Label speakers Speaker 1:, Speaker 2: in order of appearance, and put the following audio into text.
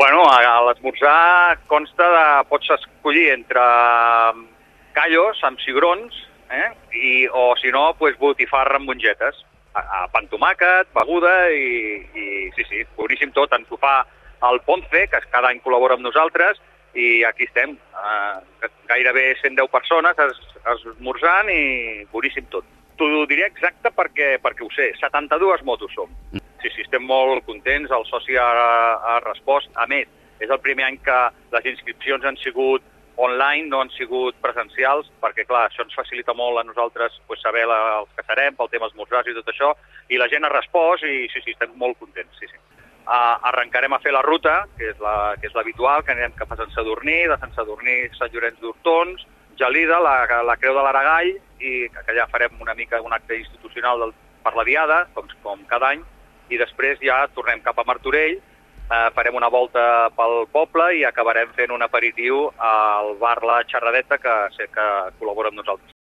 Speaker 1: Bueno, l'esmorzar consta de... Pots escollir entre callos amb cigrons, o si no, botifarra amb mongetes. Pa amb tomàquet, beguda i sí, boníssim tot. Ens ho fa el Ponce, que cada any col·labora amb nosaltres, i aquí estem, gairebé 110 persones esmorzant i boníssim tot. T'ho diré exacte perquè ho sé, 72 motos som. Sí, estem molt contents, el soci ha respost. A més, és el primer any que les inscripcions han sigut online, no han sigut presencials, perquè clar, això ens facilita molt a nosaltres saber els que serem, pel tema esmorzars i tot això, i la gent ha respost i sí, estem molt contents, sí. Arrencarem a fer la ruta, que és l'habitual, que anirem cap a Sant Sadurní, de Sant Sadurní, Sant Llorenç d'Hortons, Gelida, la Creu de l'Aragall, i que allà farem una mica un acte institucional per la Diada, com cada any, i després ja tornem cap a Martorell, farem una volta pel poble i acabarem fent un aperitiu al bar La Xerradeta, que sé que col·labora amb nosaltres.